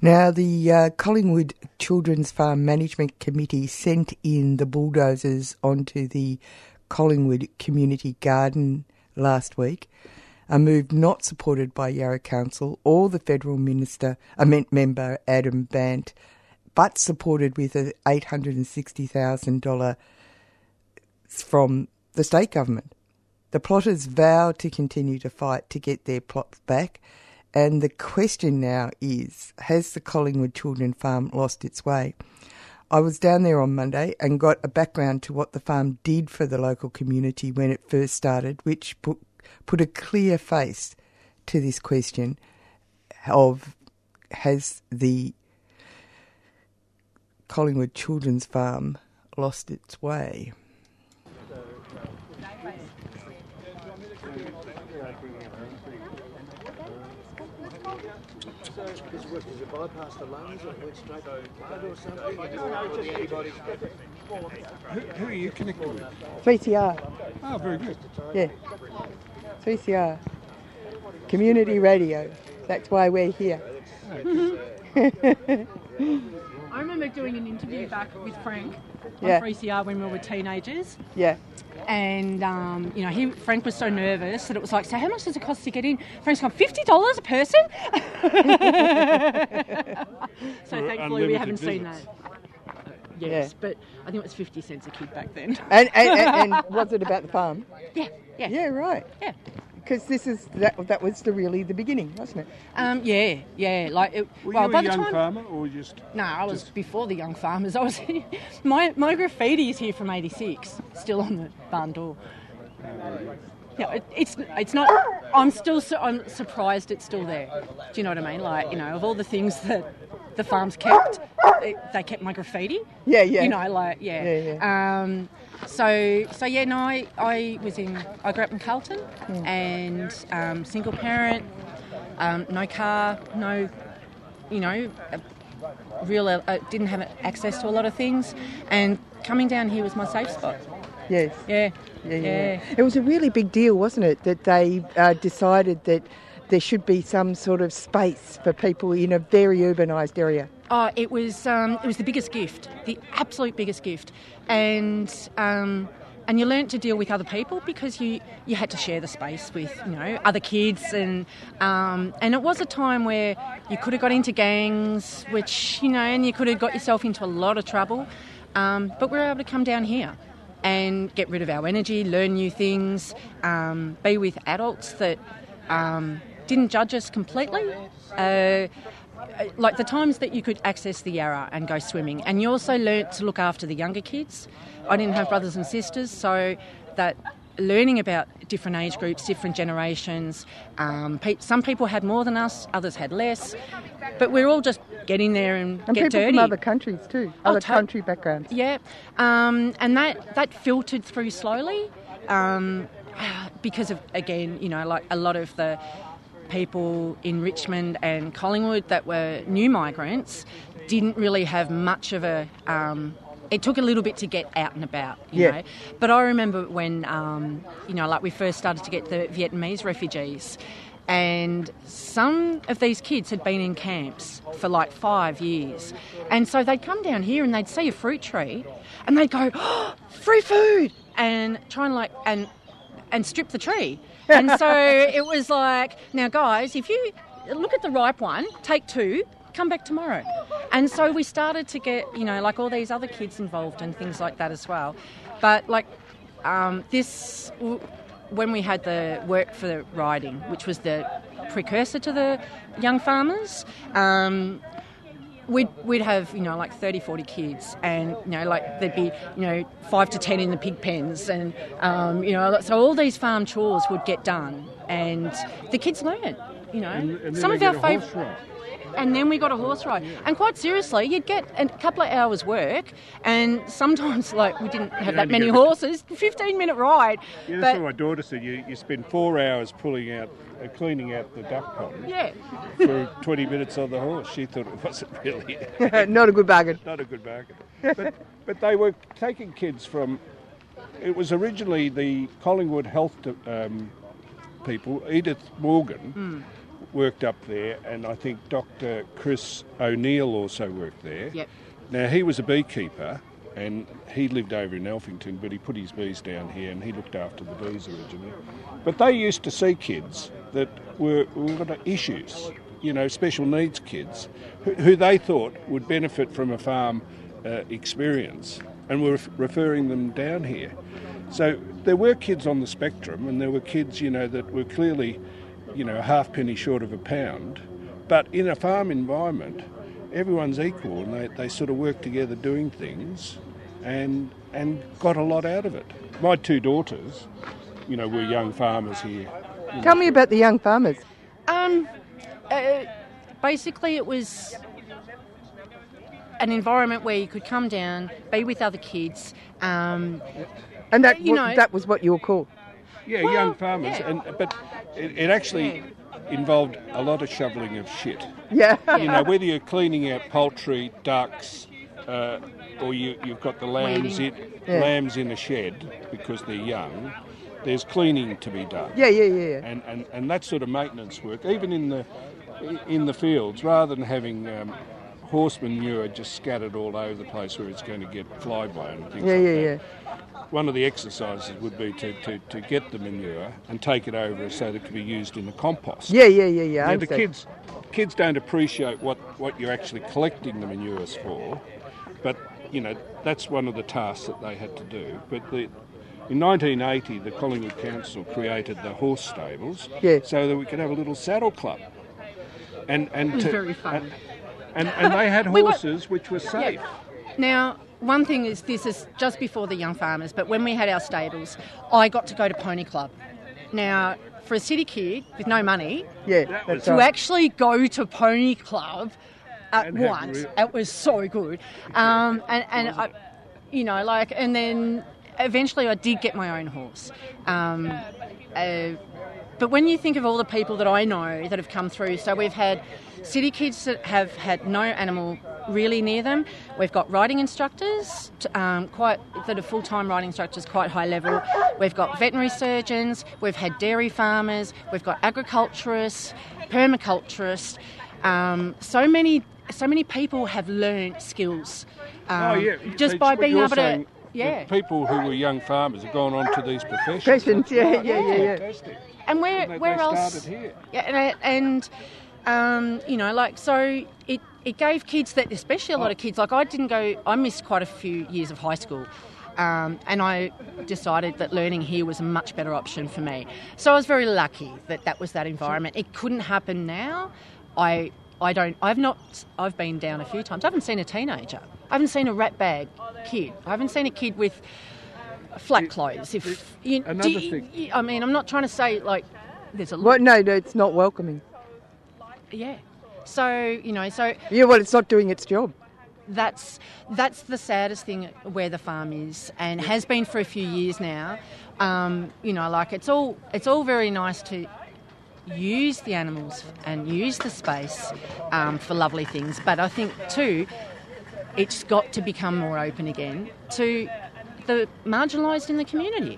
Now, the Collingwood Children's Farm Management Committee sent in the bulldozers onto the Collingwood Community Garden last week, a move not supported by Yarra Council or the federal member Adam Bant, but supported with an $860,000 from the state government. The plotters vow to continue to fight to get their plots back, and the question now is, has the Collingwood Children's Farm lost its way? I was down there on Monday and got a background to what the farm did for the local community when it first started, which put a clear face to this question of, has the Collingwood Children's Farm lost its way? Does it bypass the lungs or went straight to the blood or something? Who are you connected with? 3CR. Oh, very good. Yeah. 3CR. Community radio. That's why we're here. I remember doing an interview back with Frank on Yeah. 3CR when we were teenagers. Yeah. And, Frank was so nervous that it was like, so how much does it cost to get in? Frank's gone, $50 a person? So thankfully we haven't seen that. Yes, Yeah. but I think it was 50 cents a kid back then. And was it about the farm? Yeah. Yeah, right. Yeah. Because that was really the beginning, wasn't it? Yeah. Like, Were well, you by a the young time, farmer or just... No, I was before the young farmers. I was my graffiti is here from '86, still on the barn door. Yeah, it's not. I'm surprised it's still there. Do you know what I mean? Like, of all the things that the farms kept, they kept my graffiti. Yeah. I grew up in Carlton and single parent, no car, no, didn't have access to a lot of things, and coming down here was my safe spot. Yes. Yeah. It was a really big deal, wasn't it, that they decided that there should be some sort of space for people in a very urbanised area. Oh, it was the biggest gift, the absolute biggest gift, and you learnt to deal with other people because you had to share the space with other kids, and it was a time where you could have got into gangs, which and you could have got yourself into a lot of trouble, but we were able to come down here and get rid of our energy, learn new things, be with adults that didn't judge us completely. Like the times that you could access the Yarra and go swimming, and you also learnt to look after the younger kids. I didn't have brothers and sisters, so that learning about different age groups, different generations, some people had more than us, others had less, but we're all just getting there and get people dirty. From other countries too, other country backgrounds. Yeah, and that filtered through slowly because of, again, like a lot of the people in Richmond and Collingwood that were new migrants didn't really have much of a... it took a little bit to get out and about, you know. But I remember when, we first started to get the Vietnamese refugees, and some of these kids had been in camps for like 5 years. And so they'd come down here and they'd see a fruit tree and they'd go, oh, free food! And try and strip the tree. And so it was like, now guys, if you look at the ripe one, take 2, come back tomorrow. And so we started to get, like all these other kids involved and things like that as well. But like when we had the work for the riding, which was the precursor to the young farmers, we'd have, like 30, 40 kids, and, there'd be, 5 to 10 in the pig pens, and, so all these farm chores would get done, and the kids learned, And some of our favourite... And then we got a horse ride. And quite seriously, you'd get a couple of hours work, and sometimes, we didn't have that many horses, 15-minute ride. Yeah, that's what my daughter said. You spend 4 hours cleaning out the duck pond for 20 minutes on the horse. She thought it wasn't really... Not a good bargain. Not a good bargain. But they were taking kids from... It was originally the Collingwood Health people, Edith Morgan... worked up there, and I think Dr. Chris O'Neill also worked there. Yep. Now, he was a beekeeper, and he lived over in Elphington, but he put his bees down here, and he looked after the bees originally. But they used to see kids that were got issues, special needs kids, who they thought would benefit from a farm experience, and were referring them down here. So there were kids on the spectrum, and there were kids, that were clearly, a halfpenny short of a pound. But in a farm environment, everyone's equal, and they sort of work together doing things, and got a lot out of it. My two daughters, were young farmers here. Tell me about the young farmers. Basically, it was an environment where you could come down, be with other kids. And that was what you were called? Yeah, young farmers. Yeah. But it actually involved a lot of shoveling of shit. Yeah. Whether you're cleaning out poultry, ducks, or you've got the lambs in a shed because they're young, there's cleaning to be done. Yeah. And that sort of maintenance work, even in the fields, rather than having horse manure just scattered all over the place where it's going to get fly-blown and things like that. Yeah. One of the exercises would be to get the manure and take it over so that it can be used in the compost. Yeah. Now, the kids don't appreciate what you're actually collecting the manures for, but, that's one of the tasks that they had to do. But in 1980, the Collingwood Council created the horse stables so that we could have a little saddle club. And It was very fun. And they had horses which were safe. Yeah. Now, one thing is, this is just before the young farmers, but when we had our stables, I got to go to Pony Club. Now, for a city kid with no money, to actually go to Pony Club at once, it was so good. And then eventually I did get my own horse. But when you think of all the people that I know that have come through, so we've had city kids that have had no animal really near them. We've got riding instructors, that are full-time riding instructors, quite high level. We've got veterinary surgeons. We've had dairy farmers. We've got agriculturists, permaculturists. So many people have learned skills just by being able to. Yeah. People who were young farmers have gone on to these professions. Yeah. Fantastic. And where else? Started here. Yeah, so it gave kids that, especially a lot of kids, I missed quite a few years of high school. And I decided that learning here was a much better option for me. So I was very lucky that was that environment. It couldn't happen now. I've been down a few times. I haven't seen a teenager. I haven't seen a rat bag kid. I haven't seen a kid with flat clothes. Another thing. I mean, I'm not trying to say, there's a lot. Well, no, it's not welcoming. Yeah. So, Yeah, well, it's not doing its job. That's the saddest thing where the farm is, and has been for a few years now. It's all very nice to use the animals and use the space for lovely things, but I think too it's got to become more open again to the marginalised in the community.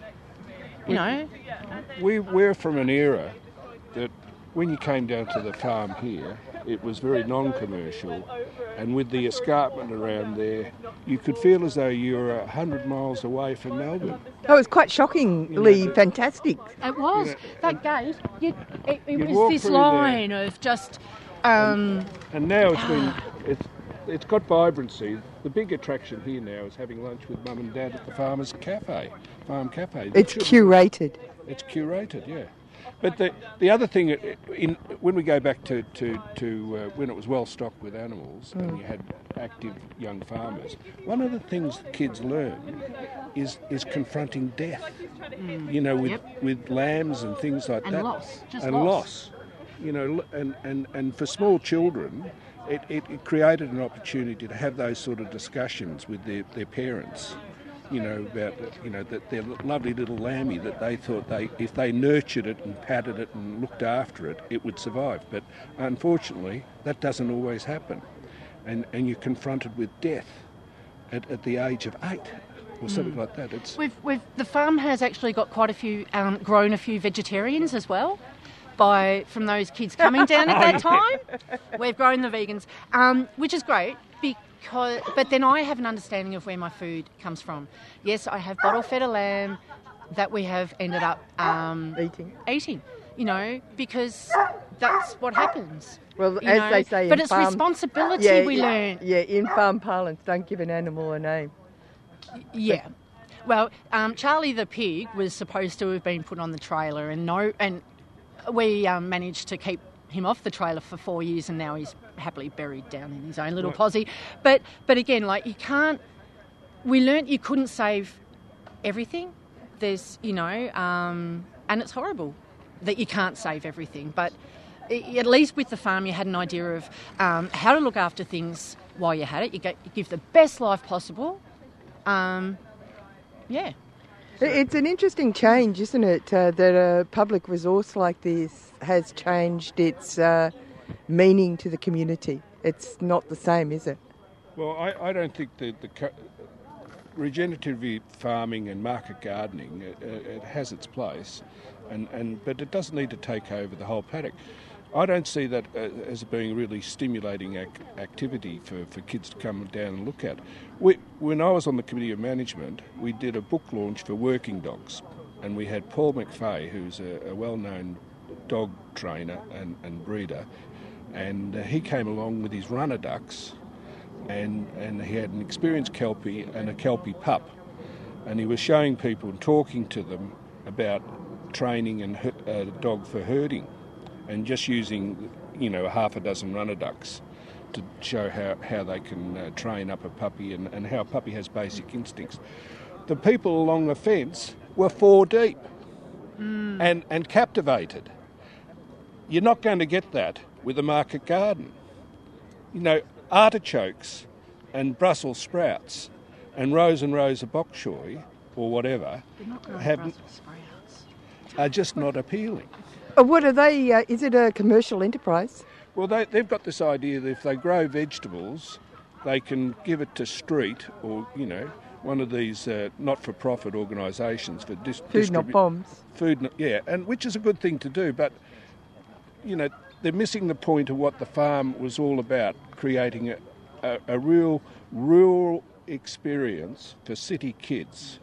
We're from an era that when you came down to the farm here, it was very non-commercial, and with the escarpment around there, you could feel as though you were 100 miles away from Melbourne. It was quite shockingly fantastic. It was. That gate, it was this line of just... And now it's got vibrancy. The big attraction here now is having lunch with Mum and Dad at the Farm Cafe. It's curated. It's curated, yeah. But the other thing, when we go back to when it was well stocked with animals and you had active young farmers, one of the things that kids learn is confronting death. With lambs and things like that. Loss. And for small children, it created an opportunity to have those sort of discussions with their parents. About that their lovely little lambie that they thought if they nurtured it and patted it and looked after it, it would survive. But unfortunately, that doesn't always happen, and you're confronted with death at the age of 8 or something like that. The farm has actually got quite a few grown a few vegetarians as well. from those kids coming down at that time. We've grown the vegans, which is great. But then I have an understanding of where my food comes from. Yes, I have bottle-fed a lamb that we have ended up eating, because that's what happens. Well, as they say, but it's responsibility we learn. Yeah, in farm parlance, don't give an animal a name. Yeah. Well, Charlie the pig was supposed to have been put on the trailer, and we managed to keep him off the trailer for 4 years, and now he's happily buried down in his own little posse. But again, like, you can't. We learnt you couldn't save everything. There's, and it's horrible that you can't save everything. But at least with the farm, you had an idea of how to look after things while you had it. You give the best life possible. Yeah. It's an interesting change, isn't it, that a public resource like this has changed its meaning to the community. It's not the same, is it? Well, I don't think the regenerative farming and market gardening, it has its place, but it doesn't need to take over the whole paddock. I don't see that as being a really stimulating activity for kids to come down and look at. When I was on the Committee of Management, we did a book launch for working dogs, and we had Paul McFay, who's a well-known dog trainer and breeder, and he came along with his runner ducks, and he had an experienced Kelpie and a Kelpie pup, and he was showing people and talking to them about training a dog for herding, and just using, a half a dozen runner ducks to show how they can train up a puppy and how a puppy has basic instincts. The people along the fence were 4 deep and captivated. You're not going to get that with a market garden. Artichokes and Brussels sprouts and rows of bok choy or whatever are just not appealing. What are they? Is it a commercial enterprise? Well, they've got this idea that if they grow vegetables, they can give it to Street or, one of these not-for-profit organisations for Food Not Bombs. And which is a good thing to do, but, they're missing the point of what the farm was all about, creating a real rural experience for city kids,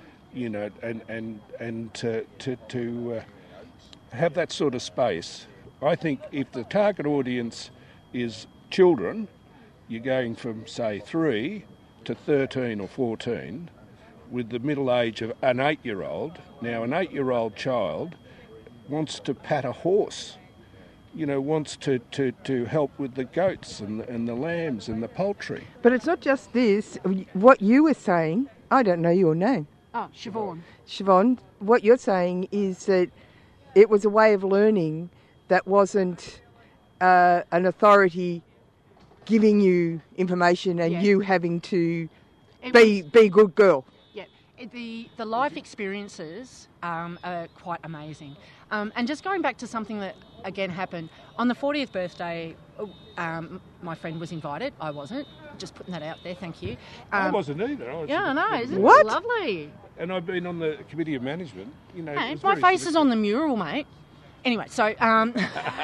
and to have that sort of space. I think if the target audience is children, you're going from, say, 3 to 13 or 14, with the middle age of an 8-year-old. Now, an 8-year-old child wants to pat a horse, wants to help with the goats and the lambs and the poultry. But it's not just this. What you were saying, I don't know your name. Oh, Siobhan. Siobhan, what you're saying is that it was a way of learning that wasn't an authority giving you information and you having to be a good girl. Yeah, the life experiences are quite amazing. And just going back to something that, again, happened, on the 40th birthday, my friend was invited. I wasn't. Just putting that out there, thank you. I wasn't either. I know. Isn't what? It lovely? And I've been on the Committee of Management. Hey, my face is on the mural, mate. Anyway, so I'm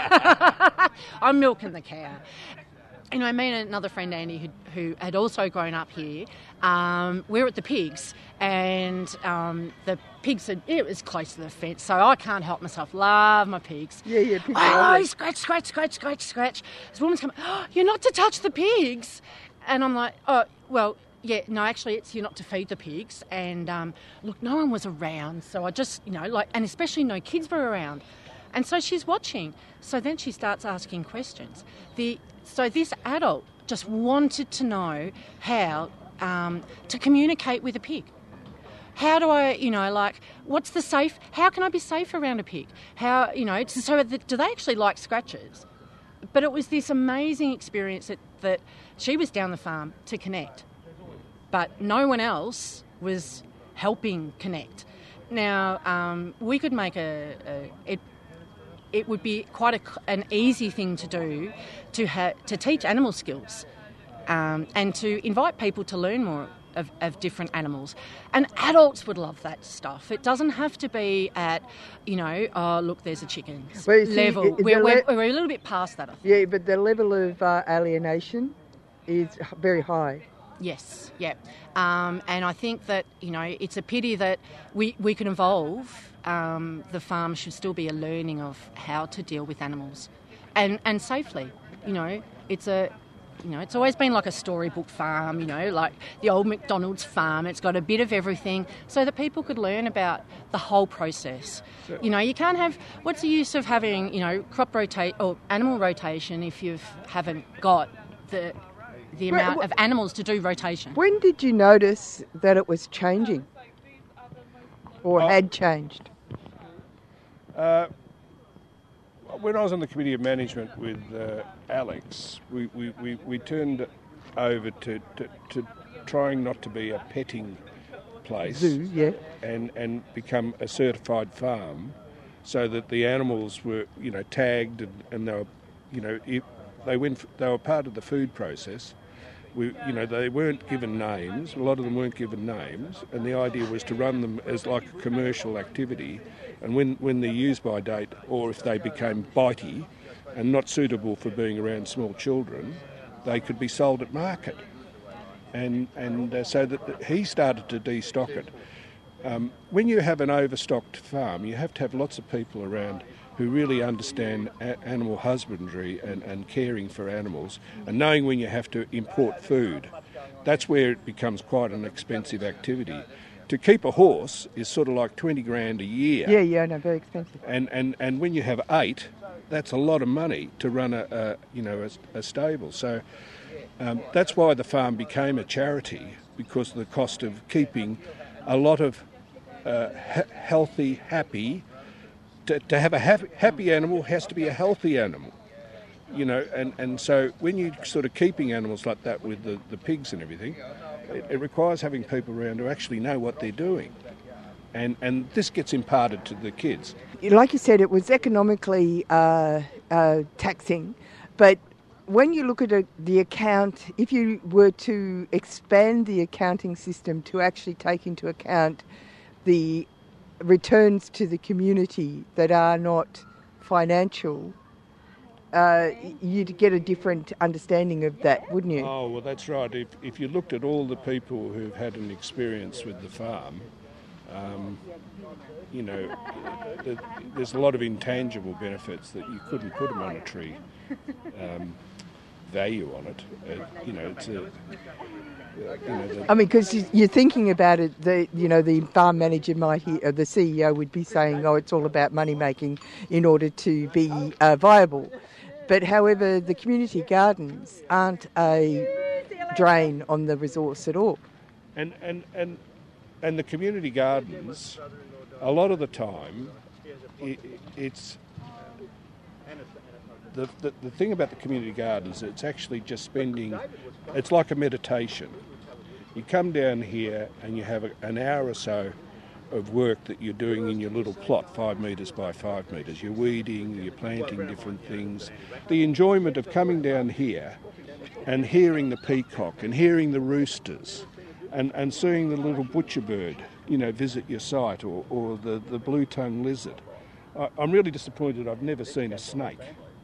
milking the cow. Me and another friend, Andy, who had also grown up here, we were at the pigs, and the pigs it was close to the fence, so I can't help myself. Love my pigs. Yeah, pigs. Oh, scratch. This woman's coming, oh, you're not to touch the pigs. And I'm like, oh, well, yeah, no, actually, you're not to feed the pigs. And look, no one was around, so I just, and especially no kids were around. And so she's watching. So then she starts asking questions. So this adult just wanted to know how to communicate with a pig. How do I, what's the safe, how can I be safe around a pig? How, so do they actually like scratches? But it was this amazing experience that she was down the farm to connect, but no one else was helping connect. Now, we could make it would be quite an easy thing to do to teach animal skills and to invite people to learn more of different animals. And adults would love that stuff. It doesn't have to be at, oh, look, there's a chicken Well, see, level. We're a little bit past that, I think. Yeah, but the level of alienation is very high. Yes, yeah. And I think that, it's a pity that we can evolve. The farm should still be a learning of how to deal with animals and safely. It's always been like a storybook farm, like the old McDonald's farm. It's got a bit of everything so that people could learn about the whole process. Sure. You can't have... What's the use of having, crop rotate or animal rotation if you haven't got the amount of animals to do rotation? When did you notice that it was changing or had changed? When I was on the Committee of Management with Alex, we turned over to trying not to be a petting place Zoo, yeah. and become a certified farm, so that the animals were tagged and they were they were part of the food process. They weren't given names. A lot of them weren't given names, and the idea was to run them as like a commercial activity. And when they're used by date, or if they became bitey and not suitable for being around small children, they could be sold at market. And so that he started to destock it. When you have an overstocked farm, you have to have lots of people around who really understand animal husbandry and caring for animals, and knowing when you have to import food. That's where it becomes quite an expensive activity. To keep a horse is sort of like $20,000 a year. Yeah, no, very expensive. And when you have 8, that's a lot of money to run a stable. So that's why the farm became a charity, because of the cost of keeping a lot of healthy, happy. To have a happy animal has to be a healthy animal, and so when you're sort of keeping animals like that with the pigs and everything, it requires having people around who actually know what they're doing, and this gets imparted to the kids. Like you said, it was economically taxing, but when you look at the account, if you were to expand the accounting system to actually take into account the returns to the community that are not financial, you'd get a different understanding of that, wouldn't you? Oh, well, that's right. If you looked at all the people who've had an experience with the farm, there's a lot of intangible benefits that you couldn't put a monetary value on it. It's a... I mean, because you're thinking about it, the farm manager might hear, the CEO would be saying, oh, it's all about money making in order to be viable. But however, the community gardens aren't a drain on the resource at all. And the community gardens, a lot of the time, it's... The thing about the community gardens, it's actually just spending... It's like a meditation. You come down here and you have an hour or so of work that you're doing in your little plot, 5 metres by 5 metres. You're weeding, you're planting different things. The enjoyment of coming down here and hearing the peacock and hearing the roosters and seeing the little butcher bird, visit your site, or the blue-tongued lizard. I'm really disappointed I've never seen a snake.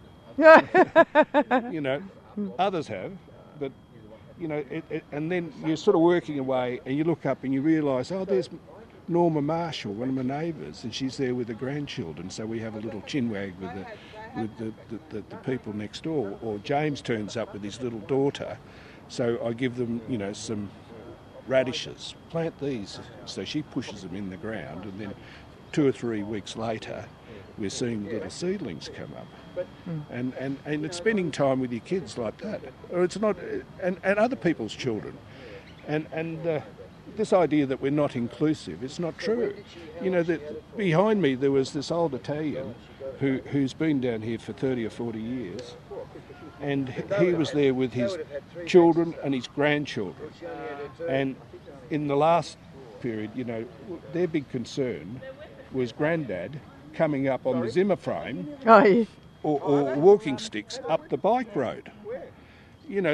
Others have, but and then you're sort of working away and you look up and you realise, oh, there's Norma Marshall, one of my neighbours, and she's there with the grandchildren, so we have a little chinwag with the people next door. Or James turns up with his little daughter, so I give them, some radishes, plant these. So she pushes them in the ground, and then 2 or 3 weeks later we're seeing little seedlings come up. And it's spending time with your kids like that, or it's not, and other people's children, and this idea that we're not inclusive, it's not true. That behind me there was this old Italian who's been down here for 30 or 40 years, and he was there with his children and his grandchildren, and in the last period, their big concern was Grandad coming up on the Zimmer frame. Oh, yeah. Or walking sticks up the bike road.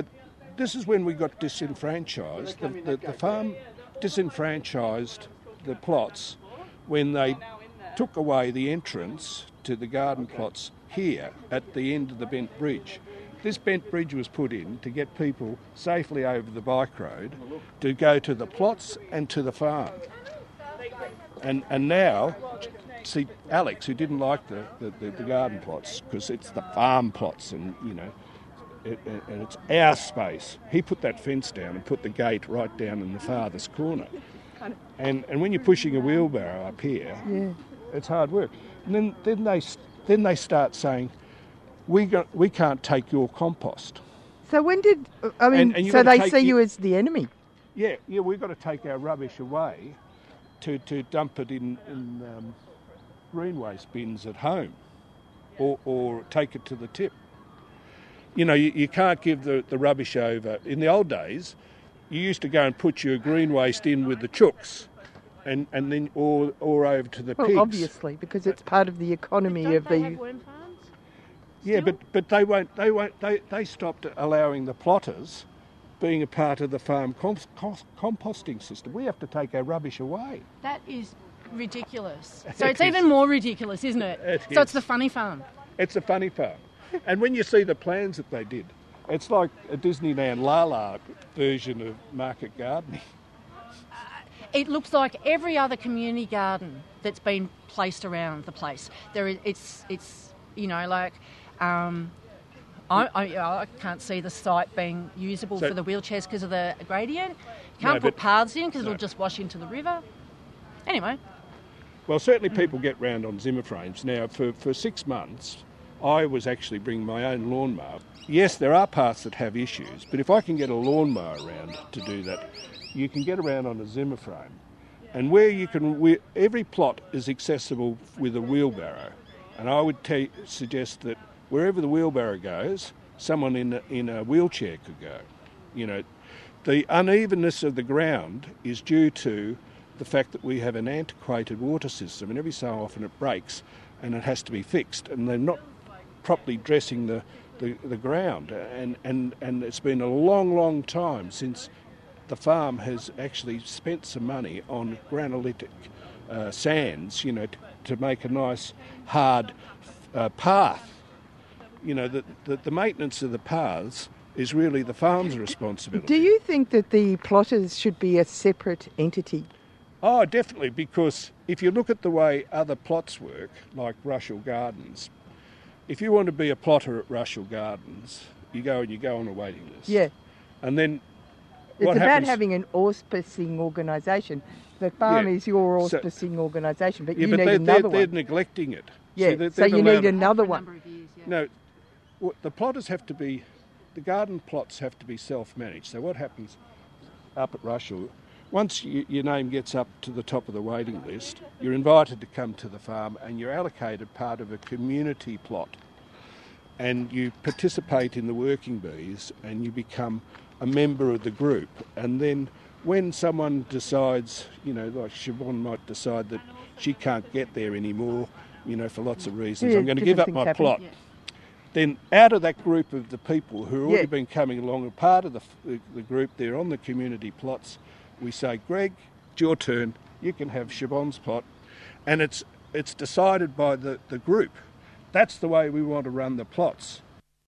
this is when we got disenfranchised. The farm disenfranchised the plots when they took away the entrance to the garden plots here at the end of the Bent Bridge. This Bent Bridge was put in to get people safely over the bike road to go to the plots and to the farm. And now, see, Alex, who didn't like the garden plots because it's the farm plots and, you know, and it's our space, he put that fence down and put the gate right down in the farthest corner. And when you're pushing a wheelbarrow up here, it's hard work. And then they start saying, we can't take your compost. So when did so they see you as the enemy? Yeah, we've got to take our rubbish away to dump it in green waste bins at home, or take it to the tip. You know, you can't give the rubbish over. In the old days, you used to go and put your green waste in with the chooks, and then or over to the pigs. Well, obviously, because it's part of the economy of the. Have worm farms? Yeah, but they won't. They stopped allowing the plotters being a part of the farm composting system. We have to take our rubbish away. That is ridiculous. So it's even more ridiculous, isn't it? So it's the funny farm. It's a funny farm. And when you see the plans that they did, it's like a Disneyland La version of market gardening. It looks like every other community garden that's been placed around the place. It's you know, like I can't see the site being usable for the wheelchairs because of the gradient. You can't put paths in because it'll just wash into the river. Anyway. Well, certainly people get round on Zimmer frames. Now, for 6 months, I was actually bringing my own lawnmower. Yes, there are parts that have issues, but if I can get a lawnmower around to do that, you can get around on a Zimmer frame. And every plot is accessible with a wheelbarrow. And I would suggest that wherever the wheelbarrow goes, someone in a wheelchair could go. You know, the unevenness of the ground is due to the fact that we have an antiquated water system, and every so often it breaks and it has to be fixed, and they're not properly dressing the ground. And it's been a long time since the farm has actually spent some money on granolitic sands, you know, to make a nice hard path. You know, the maintenance of the paths is really the farm's responsibility. Do you think that the plotters should be a separate entity? Oh, definitely, because if you look at the way other plots work, like Russell Gardens, if you want to be a plotter at Russell Gardens, you go on a waiting list. Yeah. And then it's about having an auspicing organisation. The farm is your auspicing organisation, but you need another one. They're neglecting it. Yeah, so you need another one. No, the plotters have to be, the garden plots have to be self-managed. So what happens up at Russell, once your name gets up to the top of the waiting list, you're invited to come to the farm and you're allocated part of a community plot. And you participate in the working bees and you become a member of the group. And then when someone decides, you know, like Siobhan might decide that she can't get there anymore, you know, for lots of reasons, I'm going to give up my plot. Yeah. Then out of that group of the people who have already been coming along, a part of the group, they're on the community plots, we say, Greg, it's your turn, you can have Siobhan's plot. And it's decided by the group. That's the way we want to run the plots.